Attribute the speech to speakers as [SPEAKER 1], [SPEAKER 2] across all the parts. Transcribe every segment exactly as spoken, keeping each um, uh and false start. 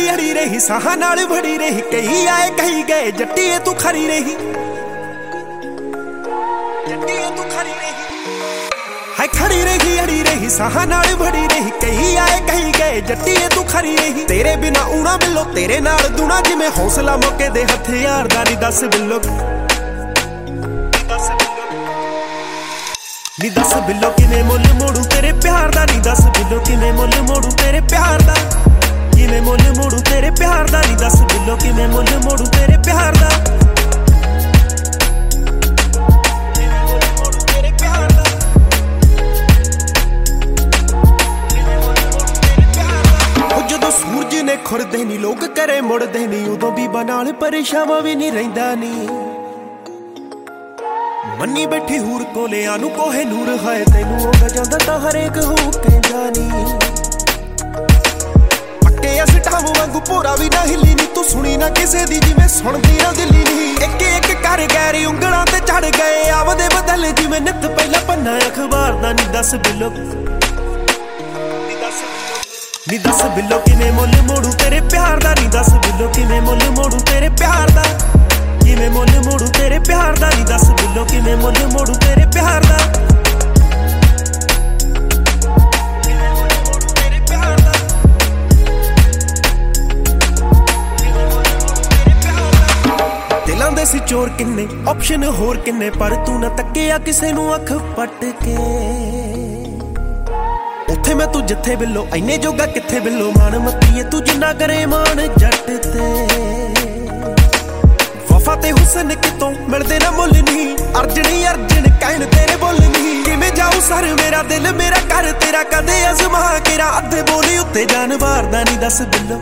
[SPEAKER 1] ਅੜੀ ਰਹੀ ਸਾਹਾਂ ਨਾਲ ਬੜੀ ਰਹੀ ਕਈ ਆਏ ਕਹੀ ਗਏ ਜੱਟੀਏ ਤੂੰ ਖਰੀ ਰਹੀ ਜੱਟੀਏ ਤੂੰ ਖਰੀ ਰਹੀ ਹਾਏ ਖੜੀ ਰਹੀ ਅੜੀ ਰਹੀ ਸਾਹਾਂ ਨਾਲ ਬੜੀ ਰਹੀ ਕਈ ਆਏ ਕਹੀ ਗਏ ਜੱਟੀਏ ਤੂੰ ਖਰੀ ਰਹੀ ਤੇਰੇ ਬਿਨਾ ਉਣਾ ਬਿੱਲੋ ਤੇਰੇ ਨਾਲ ਦੁਣਾ ਜਿਵੇਂ ਹੌਸਲਾ ਮੌਕੇ ਦੇ ਹਥਿਆਰ ਦਾ ਨੀ ਦੱਸ ਬਿੱਲੋ ਨੀ ਦੱਸ ਬਿੱਲੋ ਕਿਵੇਂ ਮੁੱਲ ਮੋੜੂ ਤੇਰੇ ਪਿਆਰ ਦਾ ਨੀ ਦੱਸ ਬਿੱਲੋ ਕਿਵੇਂ ਮੁੱਲ ਮੋੜੂ ਤੇਰੇ ਪਿਆਰ ਦਾ ਕਿਵੇਂ ਮੁੱਲ ਮੋੜੂ ਤੇਰੇ ਪਿਆਰ ਦਾ ਨੀ ਦੱਸ ਬਿੱਲੋ ਕਿਵੇਂ ਮੁੱਲ ਮੋੜੂ ਤੇਰੇ ਪਿਆਰ ਦਾ ਕਿਵੇਂ ਮੁੱਲ ਮੋੜੂ ਤੇਰੇ ਪਿਆਰ ਦਾ ਕਿਵੇਂ ਮੁੱਲ ਮੋੜੂ ਤੇਰੇ ਪਿਆਰ ਦਾ ਉਹ ਜਦੋਂ ਸੂਰਜ ਨੇ ਖੁਰਦੇ ਨੀ ਲੋਕ ਕਰੇ ਮੁੜਦੇ ਨੀ ਉਦੋਂ ਵੀ ਬਨਾਲ ਪਰੇਸ਼ਾਵਾਂ ਵੀ ਨੀ ਰਹਿੰਦਾ ਨੀ ਮੰਨੀ ਬੈਠੀ ਹੂਰ ਕੋਲਿਆਂ ਨੂੰ ਕੋਹੇ ਨੂਰ ਹੈ ਤੈਨੂੰ ਉਹ ਜਾਂਦਾ ਤਾਂ ਹਰੇਕ ਹੋ ਕਹਿੰਦਾ ਨੀ ਪੱਕੇ ਅਸਟਾਮ ਵਾਂਗੂ ਪੂਰਾ ਵੀ ਨਾ ਹਿੱਲੀ ਨੀ ਤੂੰ ਸੁਣੀ ਨਾ ਕਿਸੇ ਦੀ ਜਿਵੇਂ ਸੁਣਦੀ ਨਾ ਦਿੱਲੀ ਨੀ ਇੱਕ ਇੱਕ ਕਰ ਗੈਰੀ ਉਂਗਲਾਂ ਤੇ ਚੜ ਗਏ ਆਵਦੇ ਬਦਲ ਜਿਵੇਂ ਨਿੱਤ ਪਹਿਲਾਂ ਪੰਨਾ ਅਖਬਾਰ ਦਾ ਨੀ ਦੱਸ ਬਿੱਲੋ ਨੀ ਦੱਸ ਬਿੱਲੋ ਕਿਵੇਂ ਮੁੱਲ ਮੋੜੂ ਤੇਰੇ ਪਿਆਰ ਦਾ ਨੀ ਦੱਸ ਬਿੱਲੋ ਕਿਵੇਂ ਮੁੱਲ ਮੋੜੂ ਤੇਰੇ ਪਿਆਰ ਦਾ ਕਿਵੇਂ ਮੁੱਲ ਮੋੜੂ ਤੇਰੇ ਪਿਆਰ ਦਾ ਨੀ ਦੱਸ ਬਿੱਲੋ ਕਿਵੇਂ ਮੁੱਲ ਮੋੜੂ ਤੇਰੇ ਪਿਆਰ ਦਾ ਕਿਵੇਂ ਮੁੱਲ ਮੋੜੂ ਤੇਰੇ ਪਿਆਰ ਦਾ ਕਿਵੇਂ ਮੁੱਲ ਮੋੜੂ ਤੇਰੇ ਪਿਆਰ ਦਾ ਦਿਲਾਂ ਦੇ ਸੀ ਚੋਰ ਕਿੰਨੇ ਆਪਸ਼ਨ ਹੋਰ ਕਿੰਨੇ ਪਰ ਤੂੰ ਨਾ ਤੱਕਿਆ ਕਿਸੇ ਨੂੰ ਅੱਖ ਪੱਟ ਕੇ ਉੱਥੇ ਮੈਂ ਤੂੰ ਜਿੱਥੇ ਬਿੱਲੋ ਐਨੇ ਜੋਗਾ ਕਿੱਥੇ ਬਿੱਲੋ ਮਾਣ ਮੱਤੀਏ ਤੂੰ ਜਿੰਨਾ ਕਰੇ ਮਾਣ ਜੱਟ ਤੇ ਵਫਾ ਤੇ ਹੁਸਨ ਕਿਤੋਂ ਮਿਲਦੇ ਨਾ ਮੁੱਲ ਨਹੀਂ ਅਰਜਣੀ ਅਰਜਣ ਕਹਿਣ ਤੇਰੇ ਬੋਲ ਨਹੀਂ ਕਿਵੇਂ ਜਾਊ ਸਰ ਮੇਰਾ ਦਿਲ ਮੇਰਾ ਘਰ ਤੇਰਾ ਕਦੇ ਅਜ਼ਮਾ ਕੇਰਾ ਅੱਧੇ ਬੋਲੀ ਉੱਤੇ ਜਾਨ ਵਾਰਦਾ ਨੀ ਦੱਸ ਬਿੱਲੋ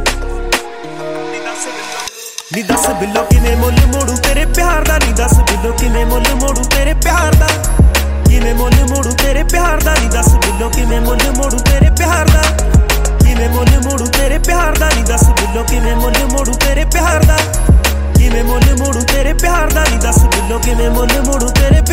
[SPEAKER 1] ਨੀ ਦੱਸ ਬਿੱਲੋ ਕਿਵੇਂ ਮੁੱਲ ਮੋੜੂ ਤੇਰੇ ਪਿਆਰ ਦਾ ਨੀ ਦੱਸ ਬਿੱਲੋ ਕਿਵੇਂ ਮੁੱਲ ਮੋੜੂ ਤੇਰੇ ਪਿਆਰ ਦਾ ਕਿਵੇਂ ਮੁੱਲ ਮੋੜੂ ਤੇਰੇ ਪਿਆਰ ਦਾ ਨੀ ਦੱਸ ਬਿੱਲੋ ਕਿਵੇਂ ਮੁੱਲ ਮੋੜੂ ਤੇਰੇ ਪਿਆਰ ਦਾ ਕਿਵੇਂ ਮੁੱਲ ਮੋੜੂ ਤੇਰੇ ਪਿਆਰ ਦਾ ਨੀ ਦੱਸ ਬਿੱਲੋ ਕਿਵੇਂ ਮੁੱਲ ਮੋੜੂ ਤੇਰੇ ਪਿਆਰ ਦਾ ਕਿਵੇਂ ਮੁੱਲ ਮੋੜੂ ਤੇਰੇ ਪਿਆਰ ਦਾ ਨੀ ਦੱਸ ਬਿੱਲੋ ਕਿਵੇਂ ਮੁੱਲ ਮੋੜੂ ਤੇਰੇ